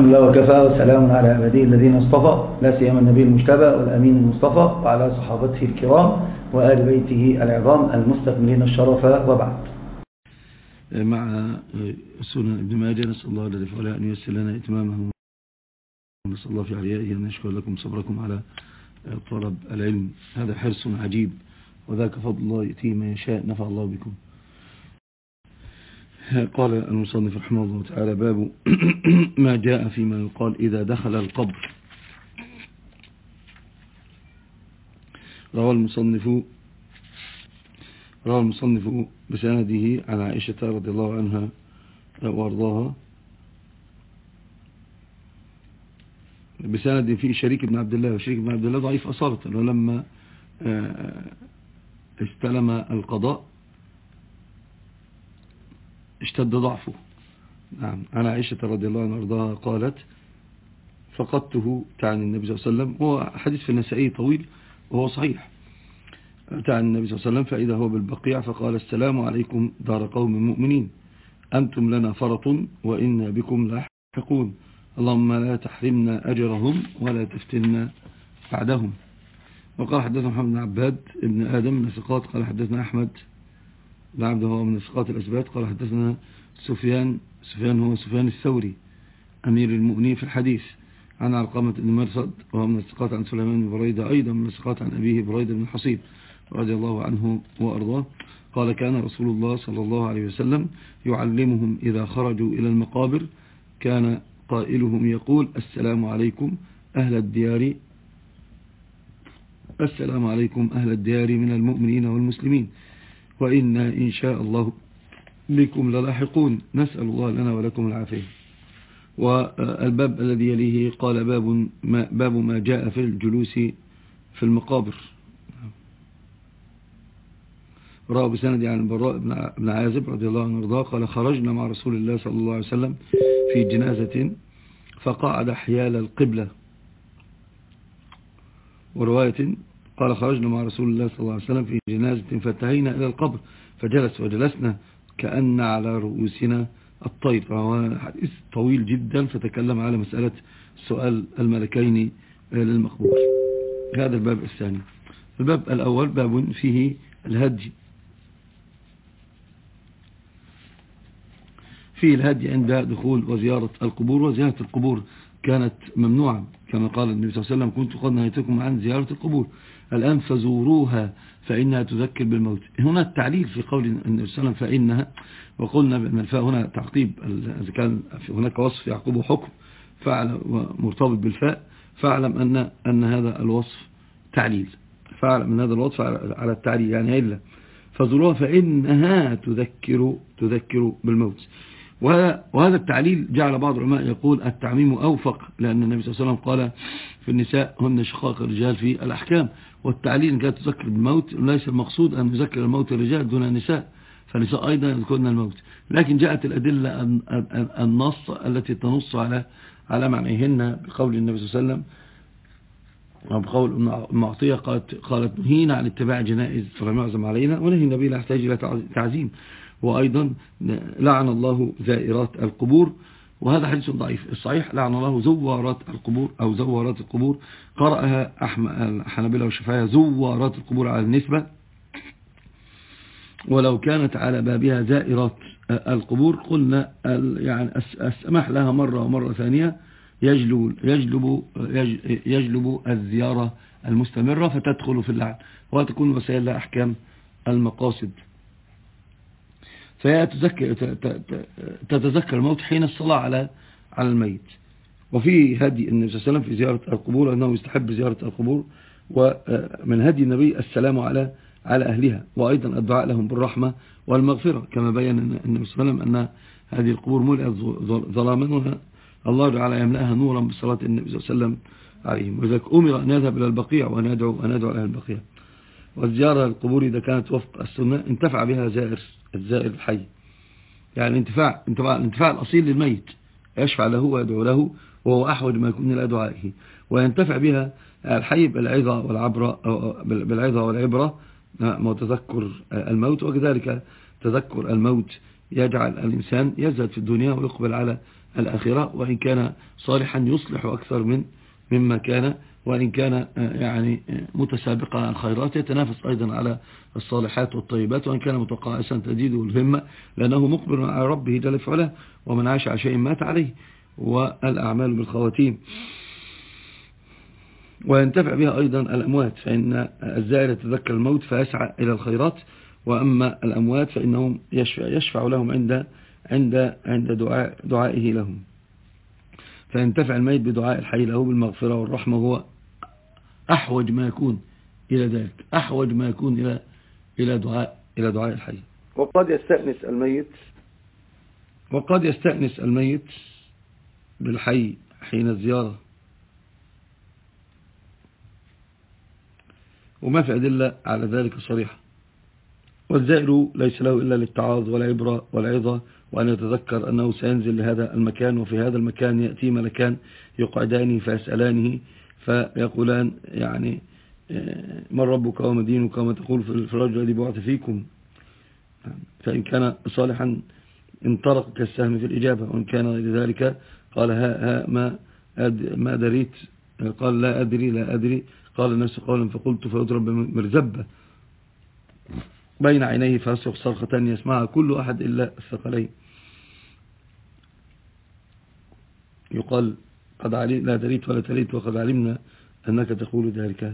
الحمد لله وكفى، وسلام على عباده الذين اصطفى، لا سيما النبي المجتبى والأمين المصطفى وعلى صحابته الكرام وآل بيته العظام المستكملين الشرف، وبعد. مع سنن ابن ماجه، نسأل الله الذي فعله أن ييسر لنا إتمامه، ونسأل الله في عليائه أن يشكر لكم صبركم على طلب العلم. هذا حرص عجيب، وذاك فضل الله يأتيه من يشاء، نفع الله بكم. قال المصنف رحمه الله تعالى: باب ما جاء فيما يقال إذا دخل القبر. روى المصنف بسنده عن عائشة رضي الله عنها وارضاها بسند في شريك بن عبد الله، وشريك بن عبد الله ضعيف أصالة، ولما استلم القضاء اشتد ضعفه. نعم. عن عائشة رضي الله عنها وارضاها قالت: فقدته، تعني النبي صلى الله عليه وسلم. هو حديث في النسائي طويل وهو صحيح. تعني النبي صلى الله عليه وسلم فإذا هو بالبقيع فقال: السلام عليكم دار قوم مؤمنين، أنتم لنا فرط وإنا بكم لاحقون، اللهم لا تحرمنا أجرهم ولا تفتنا بعدهم. وقال: حدثنا محمد بن عباد ابن آدم من الثقات، قال: حدثنا أحمد بن عبد هو من الثقات الأثبات، قال: حدثنا سفيان هو سفيان الثوري أمير المؤمنين في الحديث، عن علقمة بن مرصد وهو من الثقات، عن سليمان بن بريدة أيضا من الثقات، عن أبيه بريدة بن الحصيب رضي الله عنه وأرضاه قال: كان رسول الله صلى الله عليه وسلم يعلمهم إذا خرجوا إلى المقابر، كان قائلهم يقول: السلام عليكم أهل الديار، السلام عليكم أهل الديار من المؤمنين والمسلمين، وإنا إن شاء الله بكم للاحقون، نسأل الله لنا ولكم العافية. والباب الذي يليه قال: باب ما جاء في الجلوس في المقابر. رواه بسند عن البراء بن عازب رضي الله عنه وارضاه قال: خرجنا مع رسول الله صلى الله عليه وسلم في جنازة فقعد حيال القبلة. ورواية قال: خرجنا مع رسول الله صلى الله عليه وسلم في جنازة فانتهينا إلى القبر فجلس وجلسنا كأن على رؤوسنا الطير. فهو حديث طويل جدا، فتكلم على مسألة سؤال الملكين للمقبور. هذا الباب الثاني. الباب الأول باب فيه الهدي، فيه الهدي عند دخول وزيارة القبور. وزيارة القبور كانت ممنوعة كما قال النبي صلى الله عليه وسلم: كنت قد نهيتكم عن زيارة القبور، الآن فزوروها فإنها تذكر بالموت. هنا التعليل في قول النبي صلى الله عليه وسلم فإنها، وقلنا بأن الفاء هنا تعقيب، إذا كان هناك وصف يعقبه حكم مرتبط بالفاء، فاعلم أن هذا الوصف تعليل، فاعلم أن هذا الوصف على التعليل، يعني إلا فزوروها فإنها تذكر بالموت. وهذا التعليل جعل بعض العلماء يقول التعميم أوفق، لأن النبي صلى الله عليه وسلم قال في النساء هن شقاق الرجال في الأحكام، والتعليل كانت تذكر بالموت، ليس المقصود أن يذكر الموت الرجال دون النساء، فالنساء أيضا يذكرن الموت، لكن جاءت الأدلة النص التي تنص على معنيهن بقول النبي صلى الله عليه وسلم، وبقول أم عطية قالت: نهينا عن اتباع جنائز فلم يعزم علينا، ونهي النبي لا يحتاج إلى تعزيم. وأيضا لعن الله زائرات القبور، وهذا حديث ضعيف. الصحيح لعن الله زوارات القبور أو زوارات القبور، قرأها الحنابلة والشافعية زوارات القبور على النسبة، ولو كانت على بابها زائرات القبور قلنا يعني السماح لها مرة ومرة ثانية يجلب الزيارة المستمرة فتدخل في اللعن، وتكون وسائل لها أحكام المقاصد. فهي تتذكر الموت حين الصلاة على الميت. وفي هدي النبي صلى الله عليه وسلم في زيارة القبور أنه يستحب زيارة القبور، ومن هدي النبي السلام على أهلها، وأيضا الدعاء لهم بالرحمة والمغفرة، كما بيّن النبي صلى الله عليه وسلم أن هذه القبور ملئت ظلاما، الله تعالى يملأها نورا بصلاة النبي صلى الله عليه وسلم عليهم. وذلك أمر أن يذهب إلى البقيع وأن يدعو أهل البقيع. والزيارة للقبور إذا كانت وفق السنة انتفع بها الزائر الحي، يعني انتفاع الأصيل للميت، يشفع له ويدعو له وهو أحوج ما يكون إلى دعائه، وينتفع بها الحي بالعظة والعبرة وتذكر الموت، وكذلك تذكر الموت يجعل الإنسان يزهد في الدنيا ويقبل على الآخرة، وإن كان صالحا يصلح أكثر مما كان، وإن كان يعني متسابقا على الخيرات يتنافس أيضا على الصالحات والطيبات، وإن كان متقاعسا تزيده الهمة لأنه مقبل على ربه جل في علاه. ومن عاش على شيء مات عليه، والأعمال بالخواتيم. وينتفع بها أيضا الأموات، فإن الزائر يتذكر الموت فيسعى إلى الخيرات، وأما الأموات فإنهم يشفع لهم عند دعائه لهم. فينتفع الميت بدعاء الحي له بالمغفرة والرحمة، وهو أحوج ما يكون إلى ذلك، أحوج ما يكون إلى دعاء الحي. وقد يستأنس الميت بالحي حين الزيارة، وما في أدلة على ذلك صريحة. والزائر ليس له إلا للتعاظ والعبرة والعظة، وأن يتذكر أنه سينزل لهذا المكان، وفي هذا المكان يأتي ملكان يقعدانه فيسألانه فيقولان يعني من ربك وما دينك وما تقول في الرجل الذي بعث فيكم. فإن كان صالحا انطلق كالسهم في الإجابة، وإن كان غير ذلك قال ها ما دريت، قال لا أدري، قال الناس قولا فقلت فيضرب مرزبة بين عينيه فيصرخ صرخة يسمعها كل أحد إلا الثقلين. يقال قد لا دريت ولا تليت وقد علمنا أنك تقول ذلك.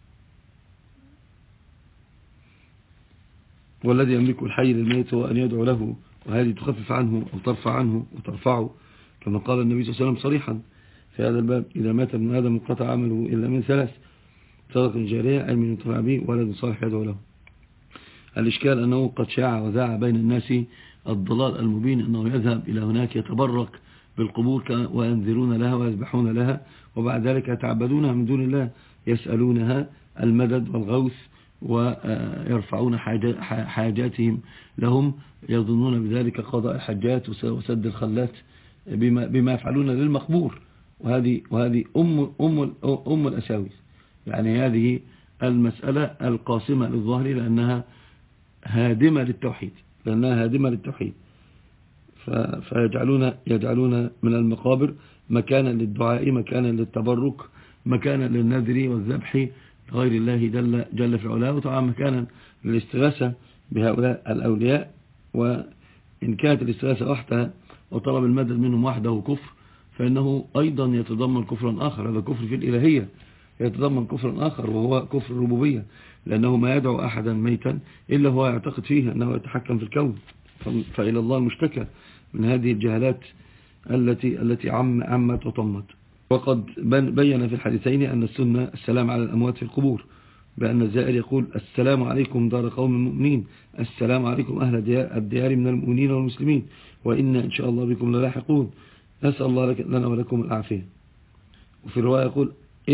والذي يملك الحي للميت هو أن يدعو له، وهذه تخفف عنه أو ترفع عنه وترفعه، كما قال النبي صلى الله عليه وسلم صريحا في هذا الباب: إذا مات ابن آدم انقطع عمله إلا من ثلاث: صدقة جارية، علم ينتفع به، ولد صالح يدعو له. الإشكال أنه قد شاع وذاع بين الناس الضلال المبين أنه يذهب إلى هناك يتبرك بالقبور وينذرون لها ويذبحون لها، وبعد ذلك يتعبدونها من دون الله، يسألونها المدد والغوث ويرفعون حاجاتهم لهم، يظنون بذلك قضاء الحاجات وسد الخلات بما يفعلون للمقبور. وهذه أم الأساويس. يعني هذه المسألة القاسمة للظاهر لأنها هادمة للتوحيد، فيجعلون من المقابر مكانا للدعاء، مكانا للتبرك، مكانا للنذر والذبح غير الله جل في علاه، وطبعا مكانا للاستغاثة بهؤلاء الأولياء. وإن كانت الاستغاثة وحدها وطلب المدد منهم وحده كفر، فإنه أيضا يتضمن كفرا آخر، هذا كفر في الإلهية، يتضمن كفرا آخر وهو كفر الربوبية، لأنه ما يدعو أحدا ميتا إلا هو يعتقد فيه أنه يتحكم في الكون. فإلى الله المشتكى من هذه الجهالات التي عمت وطمت. وقد بين في الحديثين أن السنة السلام على الأموات في القبور، بأن الزائر يقول: السلام عليكم دار قوم المؤمنين، السلام عليكم أهل الديار من المؤمنين والمسلمين، وإن إن شاء الله بكم للاحقون، نسأل الله لنا ولكم العافية. وفي الرواية يقول: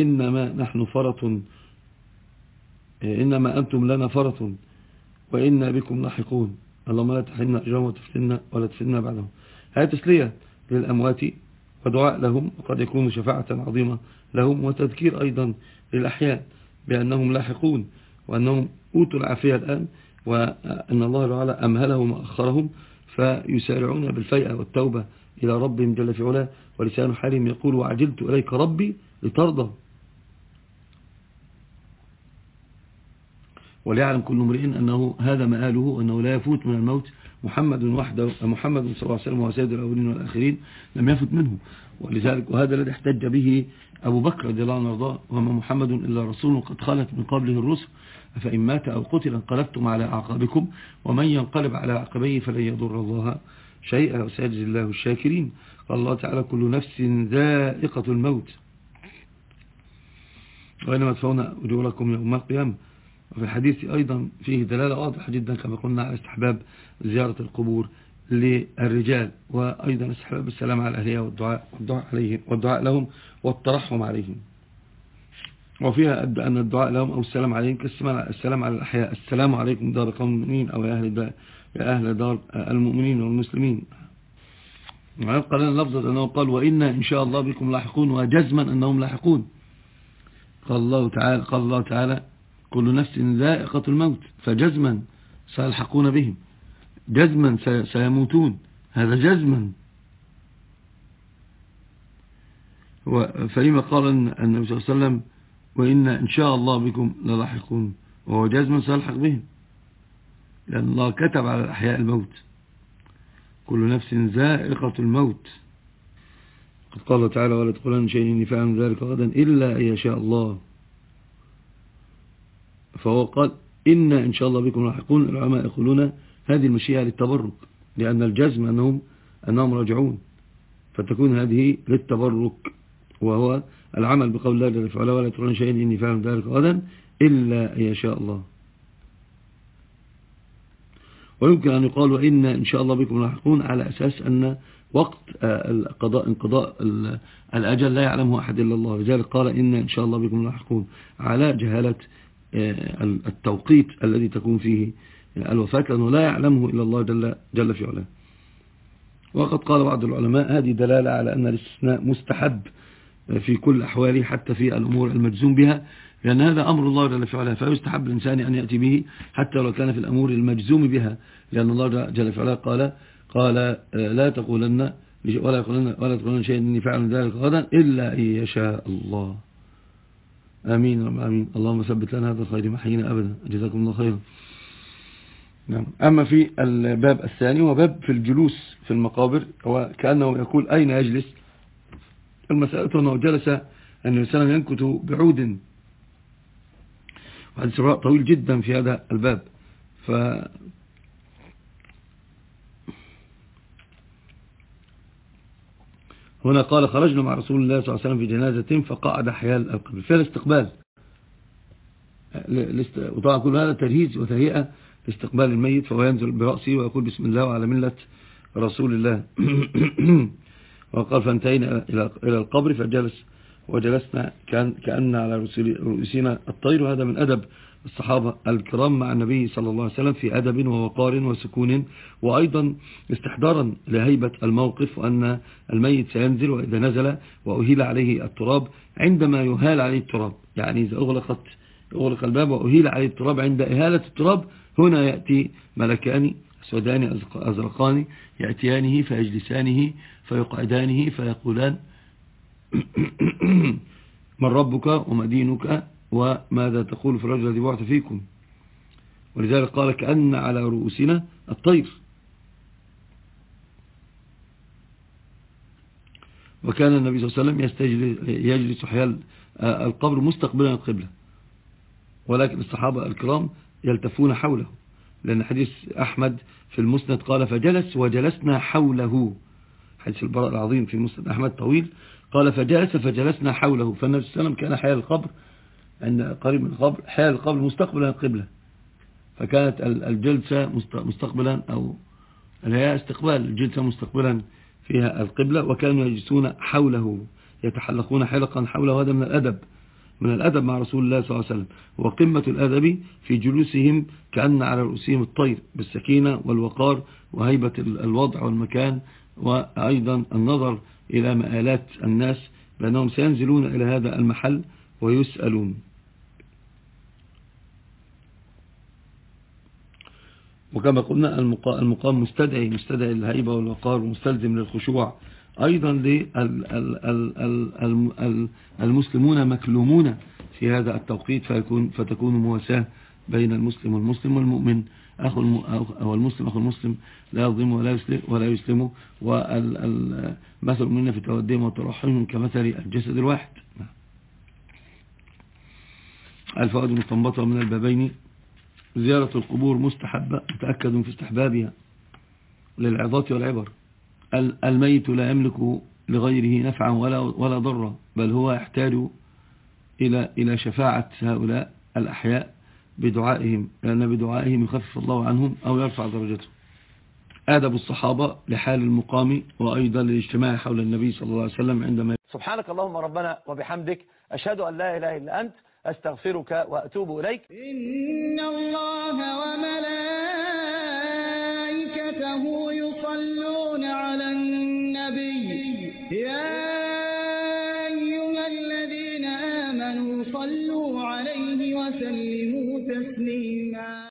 إنما أنتم لنا فرط وإنا بكم لاحقون، اللهم لا تحرمنا أجرهم ولا تفتنا بعدهم. هذه تسلية للأموات ودعاء لهم، وقد يكون شفاعة عظيمة لهم، وتذكير أيضا للأحياء بأنهم لاحقون وأنهم أوتوا العافية الآن، وأن الله تعالى أمهلهم وأخرهم فيسارعون بالفيئة والتوبة إلى ربهم جل في علاه، ولسان حالهم يقول: وعجلت إليك ربي لترضى. وليعلم كل امرئ أنه هذا مآله، وأنه لا يفوت من الموت محمد وحده، محمد صلى الله عليه وسلم وهو سيد الأولين والآخرين، لم يفت منه. ولذلك وهذا الذي احتج به أبو بكر رضي الله عنه وارضاه: وما محمد إلا رسول قد خلت من قبله الرسل أفإن مات أو قتل انقلبتم على أعقابكم ومن ينقلب على عقبيه فلن يضر الله شيئا وسيجزي الله الشاكرين. قال الله تعالى: كل نفس ذائقة الموت وإنما تفون أجوركم يوم القيامة. وفي الحديث أيضا فيه دلالة واضحة جدا كما قلنا على استحباب زيارة القبور للرجال، وأيضا استحباب السلام على أهلها والدعاء لهم والترحم عليهم. وفيها أن الدعاء لهم أو السلام عليهم كالسلام على الأحياء: السلام عليكم دار قوم المؤمنين، أو يا أهل دار المؤمنين والمسلمين. ويبقى لنا لفظة أنه قال: وإنا إن شاء الله بكم لاحقون، وجزما أنهم لاحقون. قال الله تعالى: كل نفس ذائقة الموت، فجزما سيلحقون بهم. جزما سيموتون، هذا جزما. فلما قال النبي صلى الله عليه وسلم وإن إن شاء الله بكم للاحقون، وهو جزما سيلحق بهم، لأن الله كتب على الأحياء الموت، كل نفس ذائقة الموت. قد قال تعالى ولا تقولن شيء إني فاعل ذلك غدا إلا أن يشاء الله. فهو قال إن شاء الله بكم لاحقون. العلماء يقولون هذه المشيئة للتبرك، لأن الجزم أنهم راجعون، فتكون هذه للتبرك، وهو العمل بقول الله جل وعلا ولا تقولن شيء إني فاعل ذلك غدا إلا أن يشاء الله. ويمكن أن يقال وإن إن شاء الله بكم لاحقون على أساس أن وقت انقضاء الأجل لا يعلمه أحد إلا الله، لذلك قال إن شاء الله بكم لاحقون على جهالة التوقيت الذي تكون فيه الوفاة، لأنه لا يعلمه إلا الله جل في علاه. وقد قال بعض العلماء هذه دلالة على أن الاستثناء مستحب في كل أحواله، حتى في الأمور المجزوم بها، لأن هذا أمر الله جل في علاه، فيستحب الإنسان أن يأتي به حتى لو كان في الأمور المجزوم بها، لأن الله جل في علاه قال لا تقولن ولا تقولن شيء إني فاعل ذلك غدا إلا إن يشاء الله. آمين رب العالمين. اللهم ثبت لنا هذا الخير محينا أبدا. جزاكم الله خيرا. نعم. أما في الباب الثاني وباب في الجلوس في المقابر، وكأنه يقول أين يجلس؟ المسألة أنه جلس أن الإنسان ينكت بعود، وهذا سراء طويل جدا في هذا الباب. هنا قال خرجنا مع رسول الله صلى الله عليه وسلم في جنازة فقعد حيال القبر، فيها الاستقبال، وطبعا كل هذا تجهيز وتهيئة لاستقبال الميت، فهو ينزل برأسه ويقول بسم الله وعلى ملة رسول الله. وقال فانتهينا إلى القبر فجلس وجلسنا كأن على رؤوسنا الطير، وهذا من أدب الصحابة الكرام مع النبي صلى الله عليه وسلم، في أدب ووقار وسكون، وأيضا استحضارا لهيبة الموقف، وأن الميت سينزل، وإذا نزل وأهيل عليه التراب، عندما يهال عليه التراب، يعني إذا أغلق الباب وأهيل عليه التراب، عند إهالة التراب هنا يأتي ملكان أسودان أزرقان يأتيانه فيجلسانه فيقعدانه فيقولان من ربك وما دينك وماذا تقول في الرجل الذي بعث فيكم. ولذلك قال كأن على رؤوسنا الطير. وكان النبي صلى الله عليه وسلم يجلس حيال القبر مستقبلا القبلة، ولكن الصحابة الكرام يلتفون حوله، لأن حديث أحمد في المسند قال فجلس وجلسنا حوله، حديث البراء العظيم في مسند أحمد طويل، قال فجلس فجلسنا حوله. فالنبي صلى الله عليه وسلم كان حيال القبر عند قريب من القبر، حيال القبر مستقبلا القبلة، فكانت الجلسة مستقبلا، أو هي استقبال الجلسة مستقبلا فيها القبلة، وكانوا يجلسون حوله يتحلقون حلقا حوله. هذا من الأدب مع رسول الله صلى الله عليه وسلم، وقمة الأدب في جلوسهم كأن على رؤوسهم الطير، بالسكينة والوقار وهيبة الوضع والمكان، وأيضا النظر إلى مآلات الناس، بأنهم سينزلون إلى هذا المحل ويسألون. وكما قلنا المقام مستدعي للهيبة والوقار، ومستلزم للخشوع. أيضا المسلمون مكلومون في هذا التوقيت، فتكون مواساة بين المسلم والمسلم، والمؤمن والمسلم أخو المسلم لا يظلم ولا يسلم، والمثل منا في توديهم وترحمهم كمثل الجسد الواحد. الفوائد المستنبطة من البابين: زيارة القبور مستحبة متأكد في استحبابها للعظات والعبر. الميت لا يملك لغيره نفعا ولا ضرا، بل هو يحتاج إلى شفاعة هؤلاء الأحياء بدعائهم، لأن بدعائهم يخفف الله عنهم أو يرفع درجتهم. آدب الصحابة لحال المقام، وأيضا للاجتماع حول النبي صلى الله عليه وسلم عندما سبحانك اللهم ربنا وبحمدك، أشهد أن لا إله إلا أنت، أستغفرك وأتوب إليك. إن الله وملائكته يصلون على النبي، يا أيها الذين آمنوا صلوا عليه وسلموا تسليما.